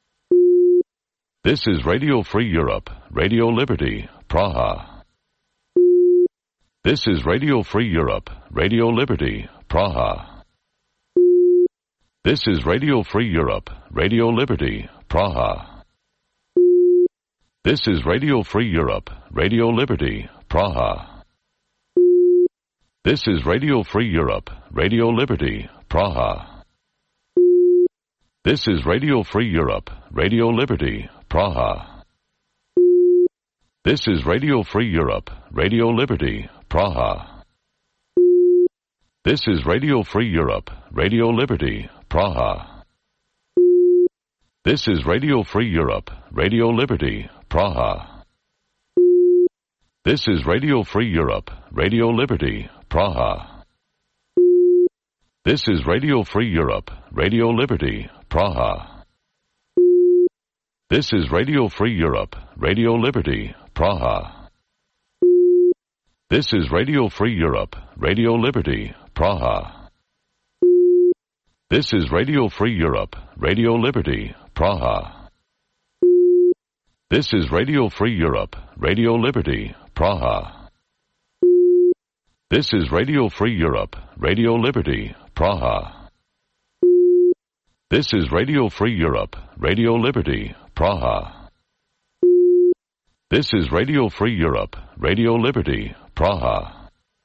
This is Radio Free Europe, Radio Liberty, Praha. This is Radio Free Europe, Radio Liberty, Praha. This is Radio Free Europe, Radio Liberty, Praha. This is Radio Free Europe, Radio Liberty, Praha. This is Radio Free Europe, Radio Liberty, Praha. This is Radio Free Europe, Radio Liberty, Praha. This is Radio Free Europe, Radio Liberty, Praha. This is Radio Free Europe, Radio Liberty, Praha. This is Radio Free Europe, Radio Liberty, Praha. This is Radio Free Europe, Radio Liberty, Praha. This is Radio Free Europe, Radio Liberty, Praha. This is Radio Free Europe, Radio Liberty, Praha. This is Radio Free Europe, Radio Liberty, Praha. This is Radio Free Europe, Radio Liberty, Praha. This is Radio Free Europe, Radio Liberty, Praha. This is Radio Free Europe, Radio Liberty, Praha. This is Radio Free Europe, Radio Liberty, Praha. This is Radio Free Europe, Radio Liberty, Praha.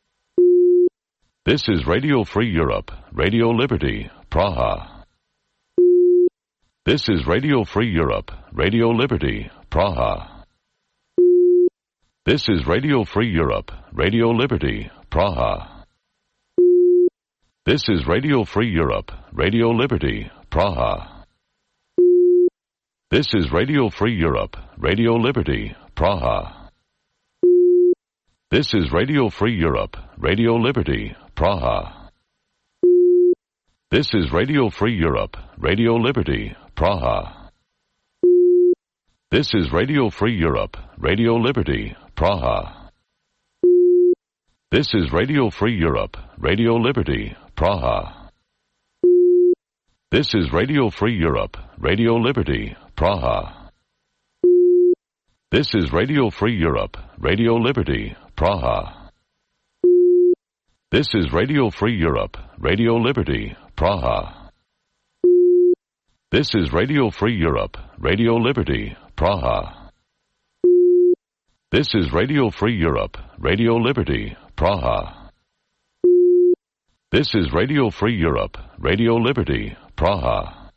This is Radio Free Europe, Radio Liberty, Praha. This is Radio Free Europe, Radio Liberty, Praha. This is Radio Free Europe, Radio Liberty, Praha. This is Radio Free Europe, Radio Liberty, Praha. This is Radio Free Europe, Radio Liberty, Praha. This is Radio Free Europe, Radio Liberty, Praha. This is Radio Free Europe, Radio Liberty, Praha. This is Radio Free Europe, Radio Liberty, Praha. This is Radio Free Europe, Radio Liberty, Praha. This is Radio Free Europe, Radio Liberty, Praha. This is Radio Free Europe, Radio Liberty, Praha. This is Radio Free Europe, Radio Liberty, Praha. This is Radio Free Europe, Radio Liberty, Praha. This is Radio Free Europe, Radio Liberty, Praha. This is Radio Free Europe, Radio Liberty, Praha.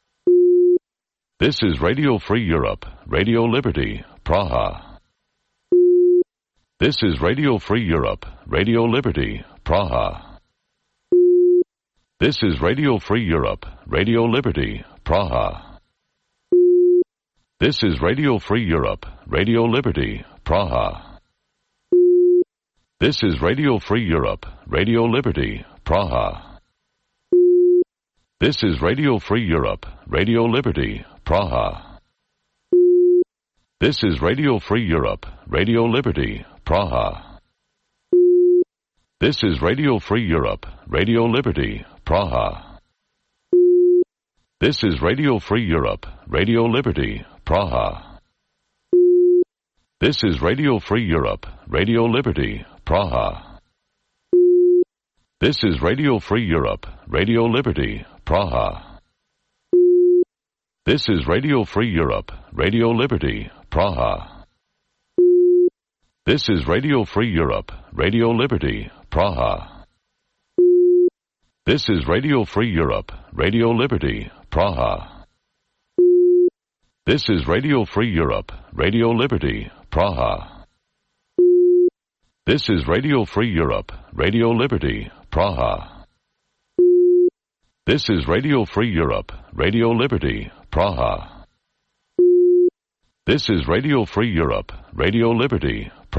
This is Radio Free Europe, Radio Liberty, Praha. This is Radio Free Europe, Radio Liberty, Praha. This is Radio Free Europe, Radio Liberty, Praha. This is Radio Free Europe, Radio Liberty, Praha. This is Radio Free Europe, Radio Liberty, Praha. This is Radio Free Europe, Radio Liberty, Praha. This is Radio Free Europe, Radio Liberty, Praha. This is Radio Free Europe, Radio Liberty, Praha. This is Radio Free Europe, Radio Liberty, Praha. This is Radio Free Europe, Radio Liberty, Praha. This is Radio Free Europe, Radio Liberty, Praha. This is Radio Free Europe, Radio Liberty, Praha. This is Radio Free Europe, Radio Liberty, Praha. This is Radio Free Europe, Radio Liberty, Praha. This is Radio Free Europe, Radio Liberty, Praha. This is Radio Free Europe, Radio Liberty, Praha. This is Radio Free Europe, Radio Liberty, Praha. This is Radio Free Europe, Radio Liberty, Praha.